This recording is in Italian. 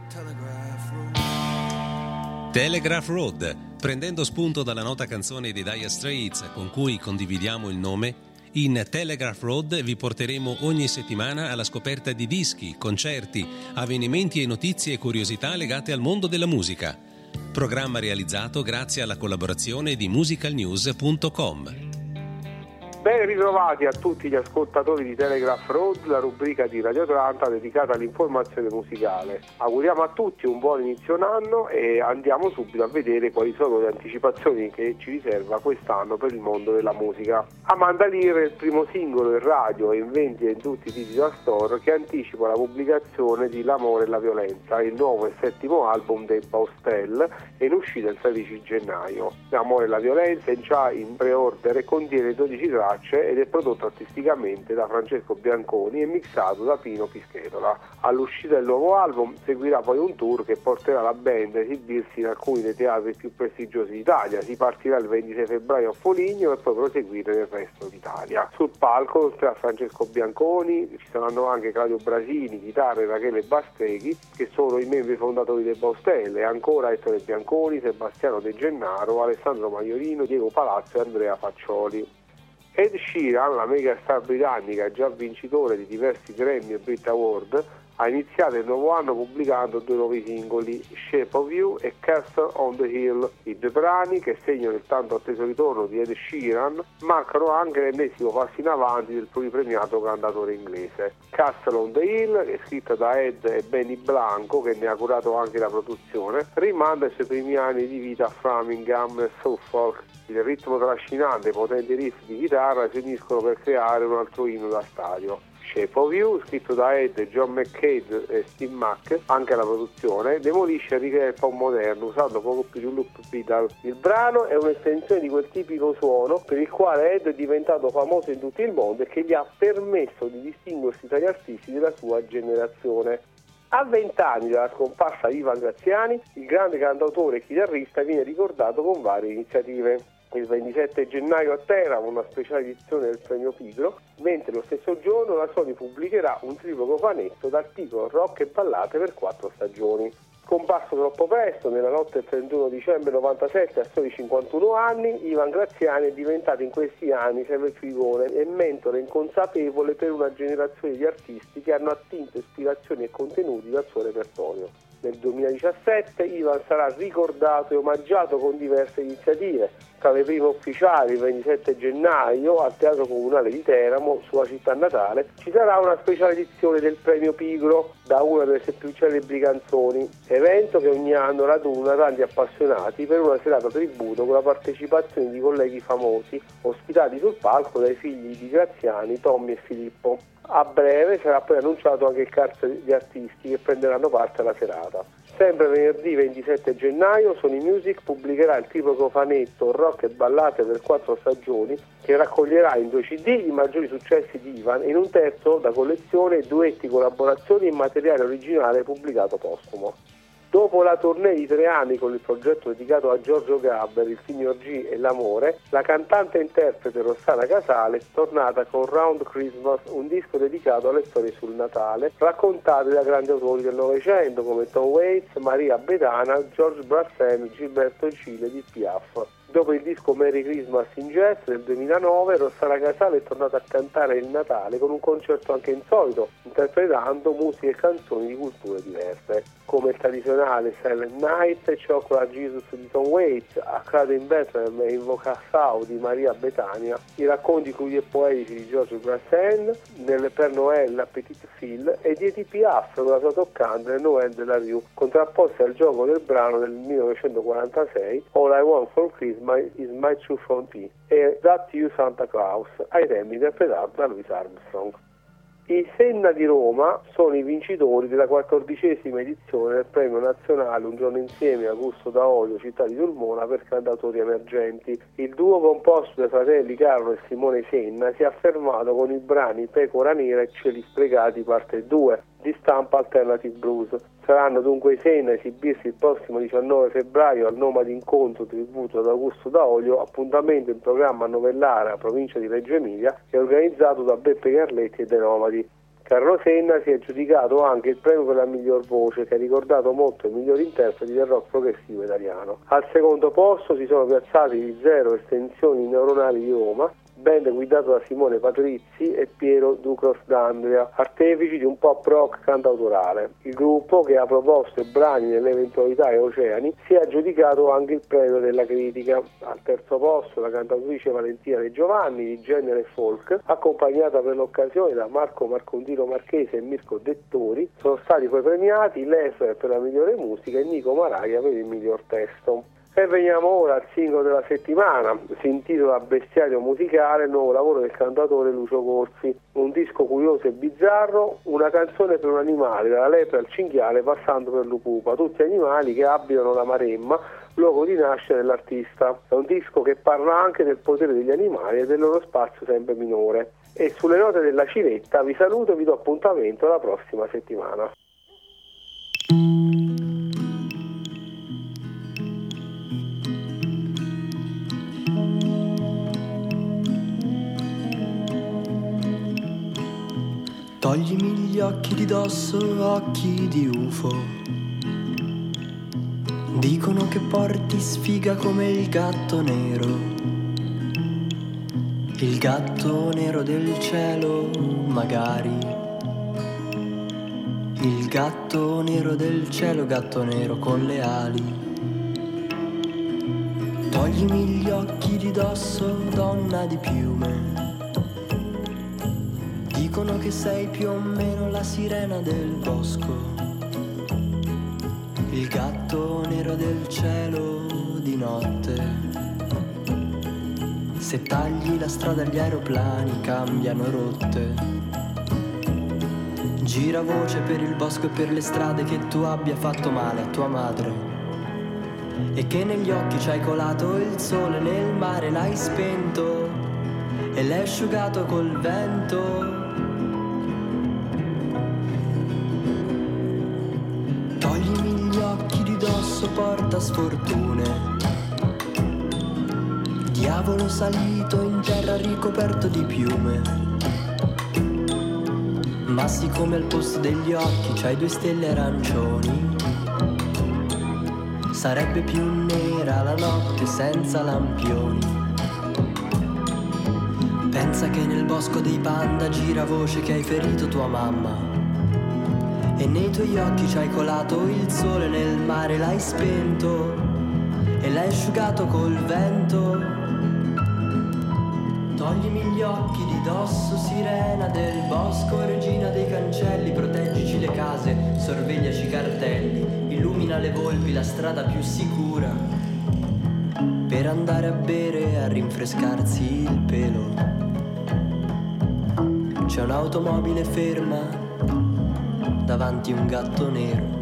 Telegraph Road, prendendo spunto dalla nota canzone dei Dire Straits con cui condividiamo il nome, in Telegraph Road vi porteremo ogni settimana alla scoperta di dischi, concerti, avvenimenti e notizie e curiosità legate al mondo della musica. Programma realizzato grazie alla collaborazione di musicalnews.com. Ben ritrovati a tutti gli ascoltatori di Telegraph Road, la rubrica di Radio Atlanta dedicata all'informazione musicale. Auguriamo a tutti un buon inizio d'anno e andiamo subito a vedere quali sono le anticipazioni che ci riserva quest'anno per il mondo della musica. Amanda Lear è il primo singolo in radio e in vendita in tutti i digital store che anticipa la pubblicazione di L'amore e la violenza, il nuovo e settimo album dei Baustelle, è in uscita il 16 gennaio. L'amore e la violenza è già in pre-order e contiene 12 tracce ed è prodotto artisticamente da Francesco Bianconi e mixato da Pino Pischetola. All'uscita del nuovo album seguirà poi un tour che porterà la band a esibirsi in alcuni dei teatri più prestigiosi d'Italia. Si partirà il 26 febbraio a Foligno e poi proseguire nel resto d'Italia. Sul palco, oltre a Francesco Bianconi, ci saranno anche Claudio Brasini, chitarra, e Rachele Bastreghi, che sono i membri fondatori del Baustelle, e ancora Ettore Bianconi, Sebastiano De Gennaro, Alessandro Maiorino, Diego Palazzo e Andrea Faccioli. Ed Sheeran, la megastar britannica già vincitore di diversi Grammy e Brit Award, ha iniziato il nuovo anno pubblicando 2 nuovi singoli, Shape of You e Castle on the Hill. I 2 brani, che segnano il tanto atteso ritorno di Ed Sheeran, marcano anche l'ennesimo passo in avanti del pluripremiato cantautore inglese. Castle on the Hill, è scritta da Ed e Benny Blanco, che ne ha curato anche la produzione, rimanda ai suoi primi anni di vita a Framingham e Suffolk. Il ritmo trascinante e i potenti riff di chitarra si uniscono per creare un altro inno da stadio. Shape of You, scritto da Ed, John McCabe e Steve Mack, anche la produzione, demolisce e ricrea il pop moderno usando poco più di un loop pedal. Il brano è un'estensione di quel tipico suono per il quale Ed è diventato famoso in tutto il mondo e che gli ha permesso di distinguersi tra gli artisti della sua generazione. A 20 anni dalla scomparsa di Ivan Graziani, il grande cantautore e chitarrista viene ricordato con varie iniziative. Il 27 gennaio a Teramo una speciale edizione del premio Pigro, mentre lo stesso giorno la Sony pubblicherà un triplo cofanetto dal titolo Rock e ballate per 4 stagioni. Scomparso troppo presto, nella notte del 31 dicembre 97, a soli 51 anni, Ivan Graziani è diventato in questi anni sempre più icona e mentore inconsapevole per una generazione di artisti che hanno attinto ispirazioni e contenuti dal suo repertorio. Nel 2017 Ivan sarà ricordato e omaggiato con diverse iniziative. Tra le prime ufficiali, il 27 gennaio al Teatro Comunale di Teramo, sua città natale, ci sarà una speciale edizione del premio Pigro da una delle sue più celebri canzoni, evento che ogni anno raduna tanti appassionati per una serata tributo con la partecipazione di colleghi famosi ospitati sul palco dai figli di Graziani, Tommy e Filippo. A breve sarà poi annunciato anche il cast di artisti che prenderanno parte alla serata. Sempre venerdì 27 gennaio Sony Music pubblicherà il triplo cofanetto Rock e ballate per 4 stagioni, che raccoglierà in 2 CD i maggiori successi di Ivan e in un terzo da collezione duetti, collaborazioni e materiale originale pubblicato postumo. Dopo la tournée di 3 anni con il progetto dedicato a Giorgio Gaber, il Signor G e l'amore, la cantante e interprete Rossana Casale è tornata con Round Christmas, un disco dedicato alle storie sul Natale, raccontate da grandi autori del Novecento come Tom Waits, Maria Bedana, George Brassens, Gilberto Gil e Edith Piaf. Dopo il disco Merry Christmas in Jazz del 2009, Rossana Casale è tornata a cantare il Natale con un concerto anche insolito, interpretando musiche e canzoni di culture diverse, come il tradizionale Silent Night e Chocolate Jesus di Tom Waits, Accade in Bethlehem e Invoca Sau di Maria Betania, i racconti crudi e poetici di George Brassens, nel Per Noël la Petite Fille e di Edith Piaf con la sua toccante Le Noël de la Rue, contrapposte al gioco del brano del 1946 All I Want for Christmas is My True Front Tea e That You Santa Claus, ai tempi interpretato da Louis Armstrong. I Senna di Roma sono i vincitori della 14ª edizione del Premio Nazionale Un giorno insieme Augusto Daolio, città di Sulmona, per cantautori emergenti. Il duo composto dai fratelli Carlo e Simone Senna si è affermato con i brani Pecora Nera e Cieli Sprecati parte 2 di stampa Alternative Blues. Saranno dunque i Senna a esibirsi il prossimo 19 febbraio al Nomadi Incontro tributo ad Augusto Daolio, appuntamento in programma a Novellara, provincia di Reggio Emilia, che è organizzato da Beppe Carletti e dei Nomadi. Carlo Senna si è aggiudicato anche il premio per la miglior voce, che ha ricordato molto i migliori interpreti del rock progressivo italiano. Al secondo posto si sono piazzati gli Zero Estensioni Neuronali di Roma, band guidato da Simone Patrizzi e Piero Ducros d'Andria, artefici di un pop rock cantautorale. Il gruppo, che ha proposto brani nell'eventualità e Oceani, si è aggiudicato anche il premio della critica. Al terzo posto la cantautrice Valentina De Giovanni, di genere folk, accompagnata per l'occasione da Marco Marcontino Marchese e Mirko Dettori. Sono stati poi premiati Lesser per la migliore musica e Nico Maraia per il miglior testo. E veniamo ora al singolo della settimana. Si intitola Bestiario musicale, il nuovo lavoro del cantautore Lucio Corsi. Un disco curioso e bizzarro, una canzone per un animale, dalla lepre al cinghiale passando per l'upupa, tutti animali che abitano la Maremma, luogo di nascita dell'artista. È un disco che parla anche del potere degli animali e del loro spazio sempre minore. E sulle note della civetta vi saluto e vi do appuntamento alla prossima settimana. Toglimi gli occhi di dosso, occhi di UFO. Dicono che porti sfiga come il gatto nero. Il gatto nero del cielo, magari. Il gatto nero del cielo, gatto nero con le ali. Toglimi gli occhi di dosso, donna di piume. Dicono che sei più o meno la sirena del bosco, il gatto nero del cielo di notte. Se tagli la strada agli aeroplani cambiano rotte. Gira voce per il bosco e per le strade che tu abbia fatto male a tua madre, e che negli occhi c'hai colato il sole, nel mare l'hai spento e l'hai asciugato col vento. Porta sfortune, diavolo salito in terra ricoperto di piume, ma siccome al posto degli occhi c'hai 2 stelle arancioni, sarebbe più nera la notte senza lampioni. Pensa che nel bosco dei panda gira voce che hai ferito tua mamma, e nei tuoi occhi c'hai colato il sole, nel mare l'hai spento e l'hai asciugato col vento. Toglimi gli occhi di dosso, sirena del bosco, regina dei cancelli, proteggici le case, sorvegliaci i cartelli, illumina le volpi, la strada più sicura per andare a bere e a rinfrescarsi il pelo. C'è un'automobile ferma davanti un gatto nero.